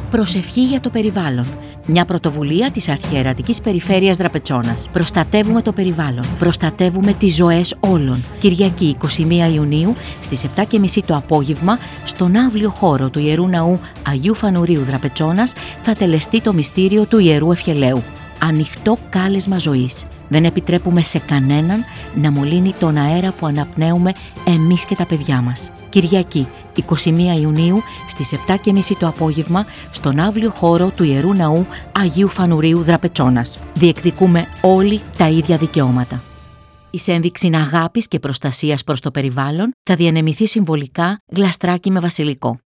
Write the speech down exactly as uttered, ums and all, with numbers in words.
Προσευχή για το περιβάλλον. Μια πρωτοβουλία της Αρχιερατικής Περιφέρειας Δραπετσώνας. Προστατεύουμε το περιβάλλον. Προστατεύουμε τις ζωές όλων. Κυριακή εικοστή πρώτη Ιουνίου στις επτά και μισή το απόγευμα, στον αύλιο χώρο του Ιερού Ναού Αγίου Φανουρίου Δραπετσώνας, θα τελεστεί το μυστήριο του Ιερού Ευχελαίου. Ανοιχτό κάλεσμα ζωής. Δεν επιτρέπουμε σε κανέναν να μολύνει τον αέρα που αναπνέουμε εμείς και τα παιδιά μας. Κυριακή εικοστή πρώτη Ιουνίου στις επτά και μισή το απόγευμα, στον αύλιο χώρο του Ιερού Ναού Αγίου Φανουρίου Δραπετσώνας. Διεκδικούμε όλοι τα ίδια δικαιώματα. Εις ένδειξη αγάπης και προστασίας προς το περιβάλλον θα διανεμηθεί συμβολικά γλαστράκι με βασιλικό.